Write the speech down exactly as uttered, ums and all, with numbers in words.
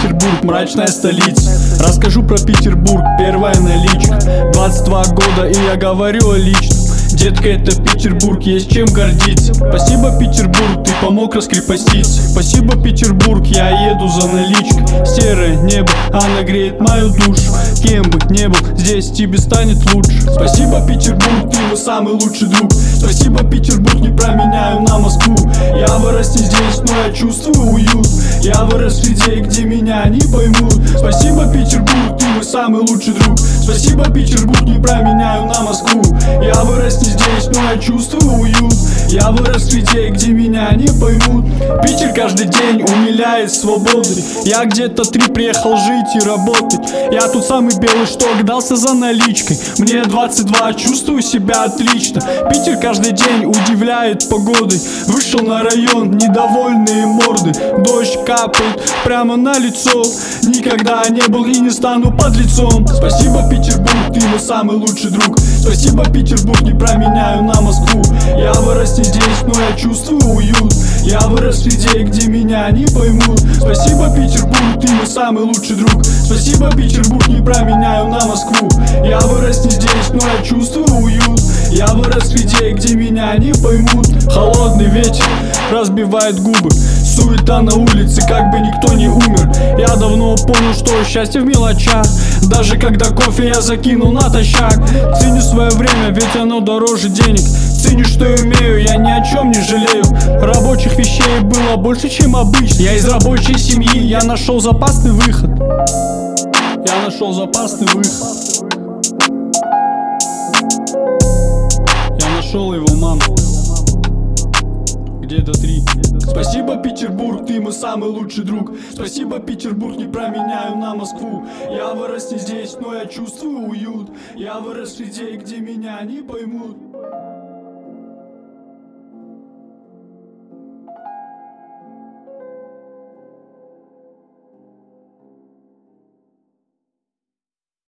Петербург, мрачная столица. Расскажу про Петербург, первая наличка. Двадцать два года и я говорю о личном. Детка, это Петербург, есть чем гордиться. Спасибо, Петербург, ты помог раскрепоститься. Спасибо, Петербург, я еду за наличкой. Серое небо, оно греет мою душу. Кем бы не был, здесь тебе станет лучше. Спасибо, Петербург, ты мой самый лучший друг. Спасибо, Петербург, не променяю на Москву. Я вырос не здесь, но я чувствую уют. Я вырос в среде, где меня не поймут. Спасибо, Петербург, ты мой самый лучший друг. Спасибо, Петербург, не променяю на Москву. Я вырос не здесь, но я чувствую уют. Я вырос в среде, где меня не поймут. Питер каждый день умиляет свободой. Я где-то три приехал жить и работать. Я тут самый белый шток, дался за наличкой. Мне двадцать два, чувствую себя отлично. Питер каждый день удивляет погодой. Вышел на район, недовольные морды. Дождь капает прямо на лицо. Никогда не был и не стану под лицом. Спасибо, Петербург, ты мой самый лучший друг. Спасибо, Петербург, не променяю на Москву. Я вырос не здесь, но я чувствую уют. Я вырос в среде, где меня не поймут. Спасибо, Петербург, ты мой самый лучший друг. Спасибо, Петербург, не променяю на Москву. Я вырос не здесь, но я чувствую уют. Я вырос в среде, где меня не поймут. Холодный ветер разбивает губы. Суета на улице, как бы никто не умер. Я давно понял, что счастье в мелочах. Даже когда кофе я закинул натощак. Ценю свое время, ведь оно дороже денег. Ценю, что умею, я ни о чем не жалею. Рабочих вещей было больше, чем обычно. Я из рабочей семьи, я нашел запасный выход. Я нашел запасный выход. Я нашел его, мама. Где-то три. Спасибо, Петербург, ты мой самый лучший друг. Спасибо, Петербург, не променяю на Москву. Я вырос не здесь, но я чувствую уют. Я вырос в среде, где меня не поймут.